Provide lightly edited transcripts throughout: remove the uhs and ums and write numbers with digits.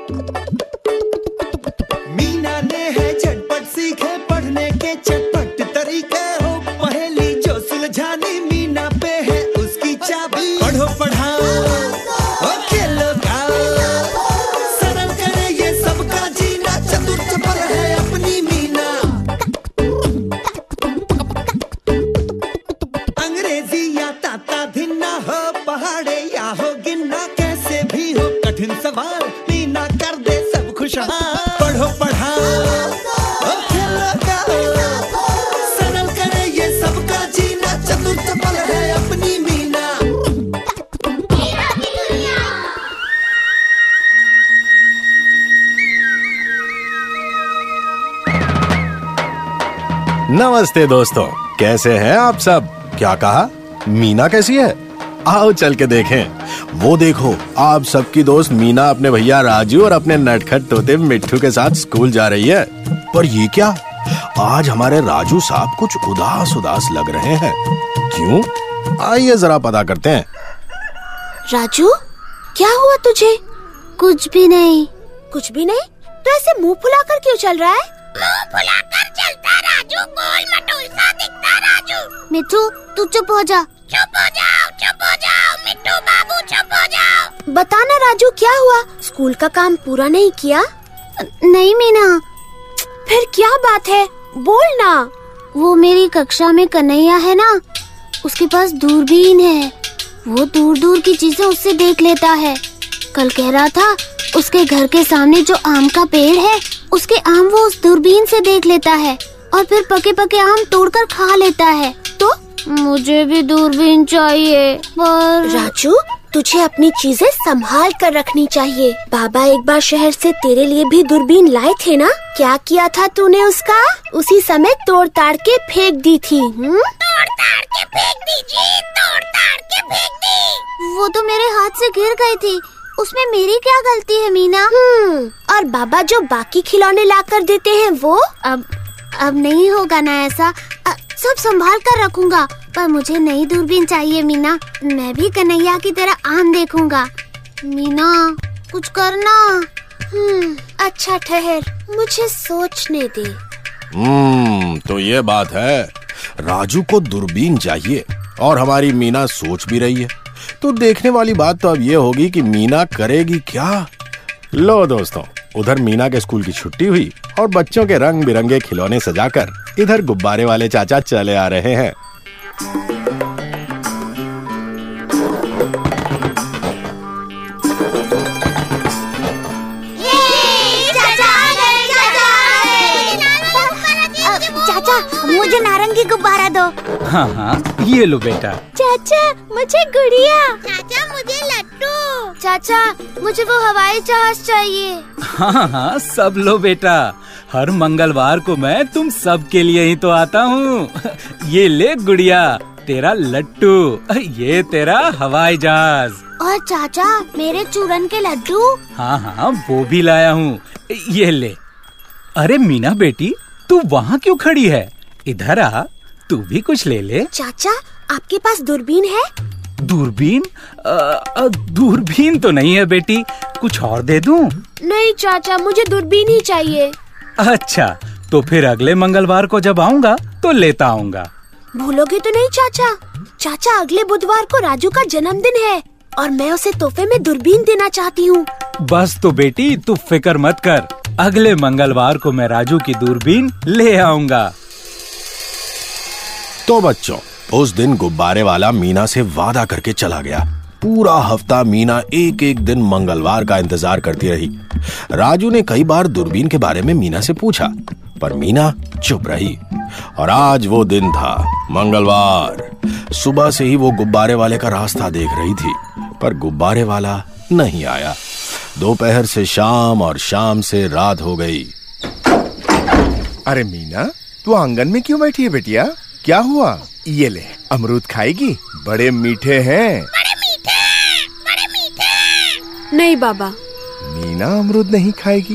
मीना ने है झटपट सीखे पढ़ने के चटपट तरीके हो, पहेली जो सुलझानी मीना पे है उसकी चाबी। पढ़ो पढ़ाओ और खेलो गाओ, सरल करे ये सबका जीना, चतुर चपल है अपनी मीना। अंग्रेजी या ताता धिन्ना हो, पहाड़े या हो गिनना, कैसे भी हो कठिन सवाल मीना कर दे सब खुशहाल। पढ़ो पढ़ाओ और खेलो गाओ, सरल करे ये सबका जीना, चतुर चपल है अपनी मीना। नमस्ते दोस्तों, कैसे हैं आप सब? क्या कहा? मीना कैसी है? आओ चल के देखें। वो देखो, आप सबकी दोस्त मीना अपने भैया राजू और अपने नटखट तोते मिट्ठू के साथ स्कूल जा रही है। पर ये क्या? आज हमारे राजू साहब कुछ उदास उदास लग रहे हैं। क्यों? आइए जरा पता करते हैं। राजू, क्या हुआ तुझे? कुछ भी नहीं। कुछ भी नहीं? तो ऐसे मुंह फुलाकर क्यों चल रहा है? मुंह फुलाकर चलता राजू, गोल मटोल सा दिखता राजू। मिट्ठू, तू चुप हो जा। चुप हो जाओ मिट्टू बाबू, चुप हो जाओ। बताना राजू, क्या हुआ? स्कूल का काम पूरा नहीं किया? नहीं मीना। फिर क्या बात है? बोल ना। वो मेरी कक्षा में कन्हैया है ना, उसके पास दूरबीन है। वो दूर दूर की चीजें उससे देख लेता है। कल कह रहा था उसके घर के सामने जो आम का पेड़ है, उसके आम वो उस दूरबीन से देख लेता है और फिर पके पके आम तोड़कर खा लेता है। तो मुझे भी दूरबीन चाहिए। पर राजू, तुझे अपनी चीजें संभाल कर रखनी चाहिए। बाबा एक बार शहर से तेरे लिए भी दूरबीन लाए थे ना? क्या किया था तूने उसका? उसी समय तोड़ ताड़ के फेंक दी थी। तोड़ ताड़ के फेंक दी जी, तोड़ ताड़ के फेंक दी। वो तो मेरे हाथ से गिर गई थी, उसमें मेरी क्या गलती है मीना? और बाबा जो बाकी खिलौने ला कर देते हैं वो? अब नहीं होगा ना ऐसा। सब संभाल कर रखूंगा, पर मुझे नई दूरबीन चाहिए मीना। मैं भी कन्हैया की तरह आम देखूंगा। मीना, कुछ करना। अच्छा ठहर, मुझे सोचने दे। तो ये बात है, राजू को दूरबीन चाहिए और हमारी मीना सोच भी रही है। तो देखने वाली बात तो अब ये होगी कि मीना करेगी क्या। लो दोस्तों, उधर मीना के स्कूल की छुट्टी हुई और बच्चों के रंग बिरंगे खिलौने सजाकर इधर गुब्बारे वाले चाचा चले आ रहे हैं। चाचा, मुझे नारंगी गुब्बारा दो। हाँ, ये लो बेटा। चाचा, मुझे गुड़िया। चाचा, मुझे लट्टू। चाचा, मुझे वो हवाई जहाज चाहिए। हाँ, सब लो बेटा। हर मंगलवार को मैं तुम सब के लिए ही तो आता हूँ। ये ले गुड़िया, तेरा लट्टू, ये तेरा हवाई जहाज। और चाचा, मेरे चूरन के लड्डू? हाँ, वो भी लाया हूँ। ये ले। अरे मीना बेटी, तू वहाँ क्यों खड़ी है? इधर आ, तू भी कुछ ले ले। चाचा, आपके पास दूरबीन है? दूरबीन? दूरबीन तो नहीं है बेटी, कुछ और दे दूं? नहीं चाचा, मुझे दूरबीन ही चाहिए। अच्छा, तो फिर अगले मंगलवार को जब आऊँगा तो लेता आऊँगा। भूलोगे तो नहीं चाचा? चाचा, अगले बुधवार को राजू का जन्मदिन है और मैं उसे तोहफे में दूरबीन देना चाहती हूँ। बस तो बेटी, तू फिक्र मत कर, अगले मंगलवार को मैं राजू की दूरबीन ले आऊँगा। तो बच्चों, उस दिन गुब्बारे वाला मीना से वादा करके चला गया। पूरा हफ्ता मीना एक एक दिन मंगलवार का इंतजार करती रही। राजू ने कई बार दूरबीन के बारे में मीना से पूछा, पर मीना चुप रही। और आज वो दिन था, मंगलवार। सुबह से ही वो गुब्बारे वाले का रास्ता देख रही थी, पर गुब्बारे वाला नहीं आया। दोपहर से शाम और शाम से रात हो गई। अरे मीना, तू आंगन में क्यों बैठी है बेटिया? क्या हुआ? ये ले, अमरूद खाएगी? बड़े मीठे हैं। बड़े मीठे। नहीं बाबा। मीना अमरूद नहीं खाएगी?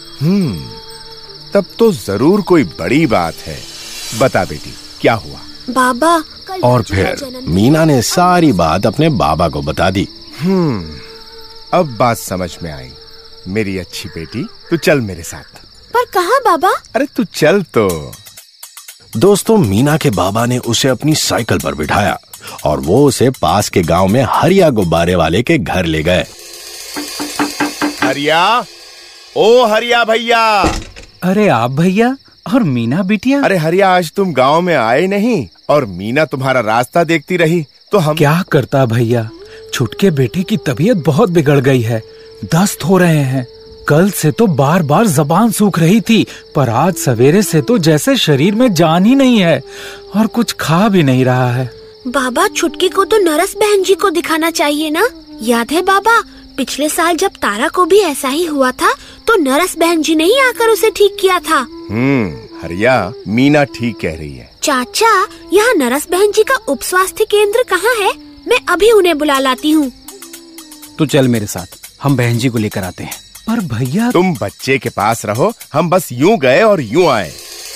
तब तो जरूर कोई बड़ी बात है। बता बेटी, क्या हुआ? बाबा, और फिर मीना ने सारी बात अपने बाबा को बता दी। अब बात समझ में आई। मेरी अच्छी बेटी, तू चल मेरे साथ। पर कहाँ बाबा? अरे तू चल तो। दोस्तों, मीना के बाबा ने उसे अपनी साइकिल पर बिठाया और वो उसे पास के गांव में हरिया गुब्बारे वाले के घर ले गए। हरिया, ओ हरिया भैया। अरे आप भैया और मीना बिटिया। अरे हरिया, आज तुम गांव में आए नहीं और मीना तुम्हारा रास्ता देखती रही तो हम क्या करता भैया, छुटके बेटे की तबीयत बहुत बिगड़ गई है, दस्त हो रहे हैं। कल से तो बार बार जबान सूख रही थी, पर आज सवेरे से तो जैसे शरीर में जान ही नहीं है और कुछ खा भी नहीं रहा है। बाबा, छुटकी को तो नरस बहन जी को दिखाना चाहिए ना। याद है बाबा, पिछले साल जब तारा को भी ऐसा ही हुआ था तो नरस बहन जी ने ही आकर उसे ठीक किया था। हरिया, मीना ठीक कह रही है। चाचा, यहाँ नरस बहन जी का उप स्वास्थ्य केंद्र कहाँ है? मैं अभी उन्हें बुला लाती हूँ। तू चल मेरे साथ, हम बहन जी को लेकर आते हैं। पर भैया, तुम बच्चे के पास रहो, हम बस यूं गए और यूं आए।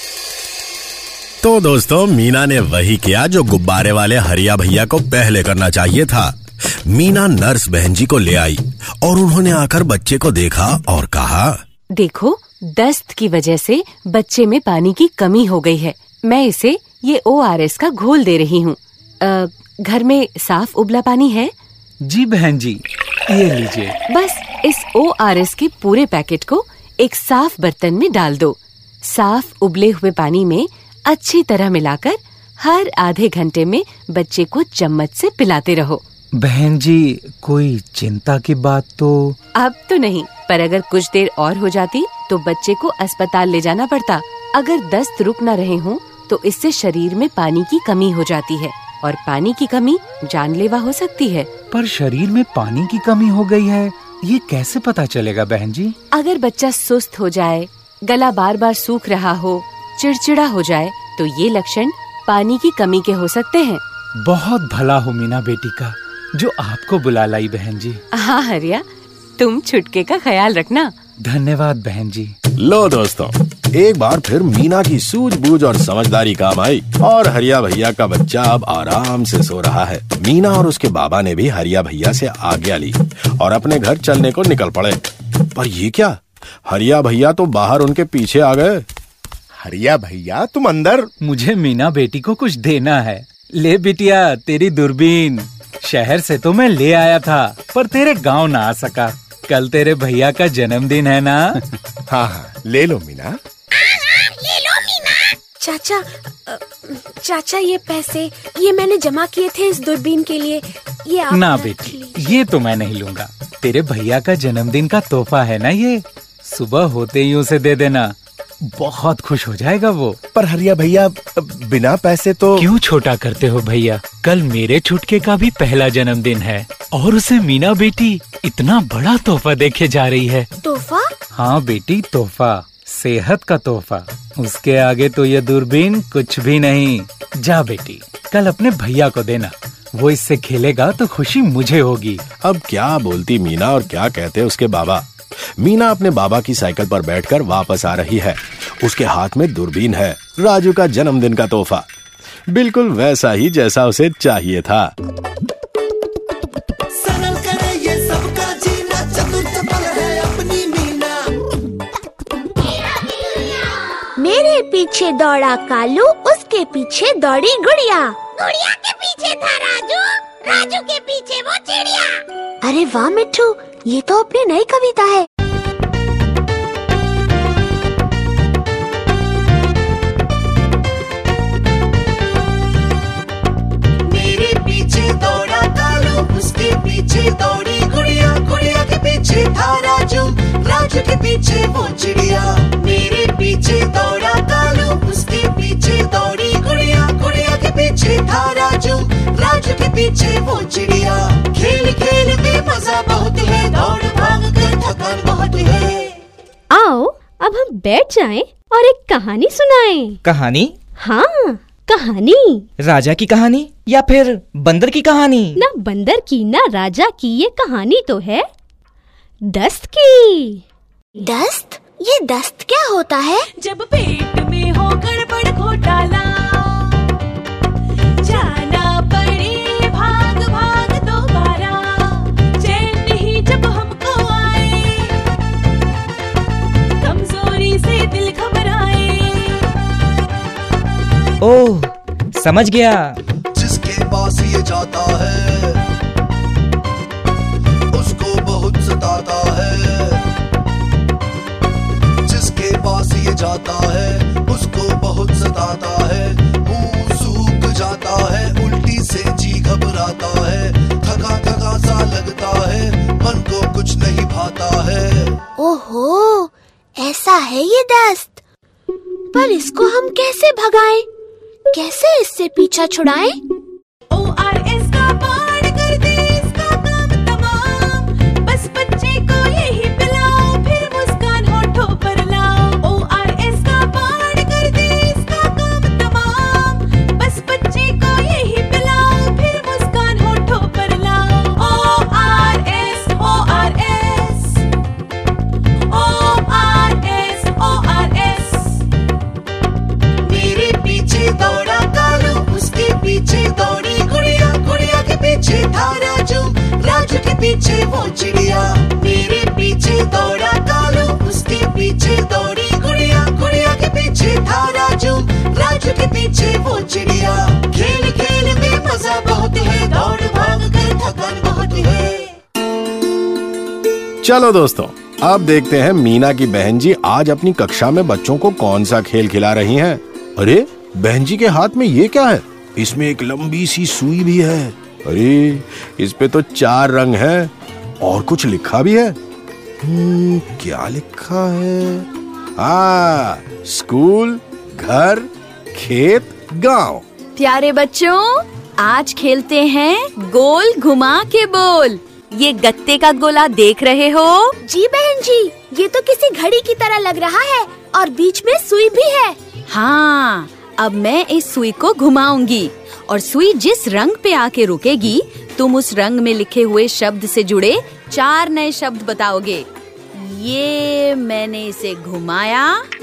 तो दोस्तों, मीना ने वही किया जो गुब्बारे वाले हरिया भैया को पहले करना चाहिए था। मीना नर्स बहन जी को ले आई और उन्होंने आकर बच्चे को देखा और कहा, देखो, दस्त की वजह से बच्चे में पानी की कमी हो गई है। मैं इसे ये ORS का घोल दे रही हूँ। घर में साफ उबला पानी है? जी बहन जी, ये लीजिए। बस इस ORS के पूरे पैकेट को एक साफ बर्तन में डाल दो। साफ उबले हुए पानी में अच्छी तरह मिलाकर हर आधे घंटे में बच्चे को चम्मच से पिलाते रहो। बहन जी, कोई चिंता की बात तो? अब तो नहीं, पर अगर कुछ देर और हो जाती तो बच्चे को अस्पताल ले जाना पड़ता। अगर दस्त रुक न रहे हों तो इससे शरीर में पानी की कमी हो जाती है और पानी की कमी जानलेवा हो सकती है। पर शरीर में पानी की कमी हो गई है, ये कैसे पता चलेगा बहन जी? अगर बच्चा सुस्त हो जाए, गला बार बार सूख रहा हो, चिड़चिड़ा हो जाए तो ये लक्षण पानी की कमी के हो सकते हैं। बहुत भला हो मीना बेटी का, जो आपको बुला लाई बहन जी। हाँ हरिया, तुम छुटके का ख्याल रखना। धन्यवाद बहन जी। लो दोस्तों, एक बार फिर मीना की सूझबूझ और समझदारी काम आई और हरिया भैया का बच्चा अब आराम से सो रहा है। मीना और उसके बाबा ने भी हरिया भैया से आज्ञा ली और अपने घर चलने को निकल पड़े। पर ये क्या, हरिया भैया तो बाहर उनके पीछे आ गए। हरिया भैया, तुम अंदर। मुझे मीना बेटी को कुछ देना है। ले बिटिया, तेरी दूरबीन। शहर से तो मैं ले आया था, पर तेरे गांव ना आ सका। कल तेरे भैया का जन्मदिन है ना? हाँ, ले लो मीना। ले लो मीना। चाचा, ये पैसे ये मैंने जमा किए थे इस दूरबीन के लिए। ये आप ना बेटी, ये तो मैं नहीं लूंगा। तेरे भैया का जन्मदिन का तोहफा है ना ये। सुबह होते ही उसे दे देना, बहुत खुश हो जाएगा वो। पर हरिया भैया, बिना पैसे तो। क्यों छोटा करते हो भैया? कल मेरे छुटके का भी पहला जन्मदिन है और उसे मीना बेटी इतना बड़ा तोहफा देके जा रही है। तोहफा? हाँ बेटी, तोहफा, सेहत का तोहफा। उसके आगे तो ये दूरबीन कुछ भी नहीं। जा बेटी, कल अपने भैया को देना, वो इससे खेलेगा तो खुशी मुझे होगी। अब क्या बोलती मीना और क्या कहते उसके बाबा। मीना अपने बाबा की साइकिल पर बैठकर वापस आ रही है। उसके हाथ में दूरबीन है, राजू का जन्मदिन का तोहफा, बिल्कुल वैसा ही जैसा उसे चाहिए था। सरल करे ये सबका जीना, चतुर चपल है अपनी मीना। मेरे पीछे दौड़ा कालू, उसके पीछे दौड़ी गुड़िया। गुड़िया के पीछे था राजू, राजू के पीछे वो चिड़िया। अरे वाह मिट्ठू, ये तो अपनी नई कविता है। मेरे पीछे दौड़ा कालू, उसके पीछे दौड़ी गुड़िया। गुड़िया के पीछे था राजू, राजू के पीछे वो चिड़िया। मेरे पीछे दौड़ा कालू, उसके पीछे दौड़ी गुड़िया। गुड़िया के पीछे था राजू, राजू के पीछे वो चिड़िया। खेल खेल में मजा बहुत है, दौड़ भाग कर थकान बहुत है। आओ अब हम बैठ जाएं और एक कहानी सुनाएं। कहानी? हाँ, कहानी। राजा की कहानी या फिर बंदर की कहानी? ना बंदर की ना राजा की, ये कहानी तो है दस्त की। दस्त? ये दस्त क्या होता है? जब पेट में हो गड़बड़ घोटाला, जाना पड़े भाग भाग दोबारा, चैन नहीं जब हमको आए, ओह, समझ गया। जिसके पास ये जाता है उसको बहुत सताता है। जिसके पास ये जाता है उसको बहुत सताता है। मुंह सूख जाता है, उल्टी से जी घबराता है। थका थका सा लगता है, मन को कुछ नहीं भाता है। ओहो, ऐसा है ये दस्त। पर इसको हम कैसे भगाएं? कैसे इससे पीछा छुड़ाएं? ORS का पाठ कर दे इसका काम तमाम। बस बच्चे को यही पिलाओ, फिर मुस्कान होठों पर लाओ। ORS का पाठ कर दे इसका काम तमाम। बस बच्चे को यही पिलाओ, फिर मुस्कान होठों पर लाओ। ORS ORS ORS ORS। मेरे पीछे दौड़ा कालू, उसके पीछे दौड़ी गुड़िया। गुड़िया के पीछे था राजू, राजू के पीछे वो चिड़िया। मेरे पीछे दौड़ा कालू, उसके पीछे दौड़ी गुड़िया। गुड़िया के पीछे था राजू, राजू के पीछे वो चिड़िया। खेल खेल में मजा बहुत है, दौड़ भाग कर थकान बहुत है। चलो दोस्तों, अब देखते हैं मीना की बहन जी आज अपनी कक्षा में बच्चों को कौन सा खेल खिला रही हैं। अरे, बहन जी के हाथ में ये क्या है? इसमें एक लंबी सी सुई भी है। अरे, इस पे तो 4 रंग हैं और कुछ लिखा भी है। क्या लिखा है? स्कूल, घर, खेत, गांव। प्यारे बच्चों, आज खेलते हैं गोल घुमा के बोल। ये गत्ते का गोला देख रहे हो? जी बहन जी, ये तो किसी घड़ी की तरह लग रहा है और बीच में सुई भी है। हाँ, अब मैं इस सुई को घुमाऊंगी और सुई जिस रंग पे आके रुकेगी, तुम उस रंग में लिखे हुए शब्द से जुड़े 4 नए शब्द बताओगे। ये मैंने इसे घुमाया।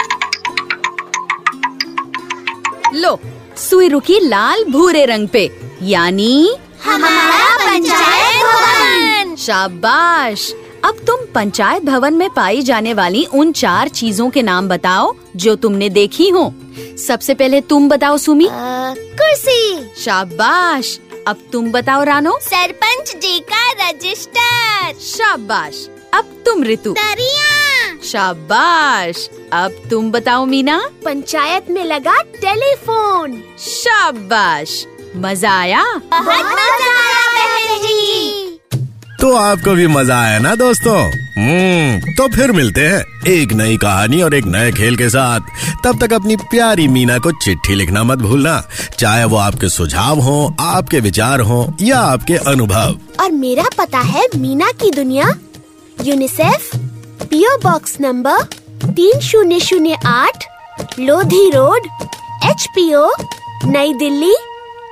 लो, सुई रुकी लाल भूरे रंग पे, यानी हमारा पंचायत भवन। शाबाश। अब तुम पंचायत भवन में पाई जाने वाली उन 4 चीजों के नाम बताओ जो तुमने देखी हो। सबसे पहले तुम बताओ सुमी। कुर्सी। शाबाश। अब तुम बताओ रानो। सरपंच जी का रजिस्टर। शाबाश। अब तुम ऋतु। दरिया। शाबाश। अब तुम बताओ मीना। पंचायत में लगा टेलीफोन। शाबाश। मजा आया? बहुत मजा आया बहन जी। तो आपको भी मजा आया ना दोस्तों? तो फिर मिलते हैं एक नई कहानी और एक नए खेल के साथ। तब तक अपनी प्यारी मीना को चिट्ठी लिखना मत भूलना, चाहे वो आपके सुझाव हो, आपके विचार हो या आपके अनुभव। और मेरा पता है मीना की दुनिया, UNICEF, PO box number 3008, Lodhi road, HPO, New Delhi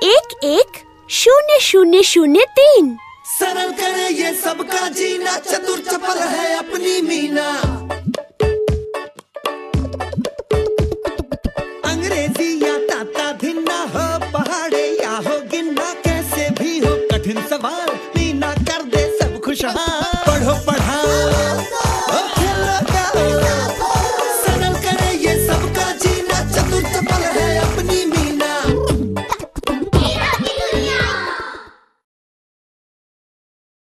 11003। सरल करे ये सबका जीना, चतुर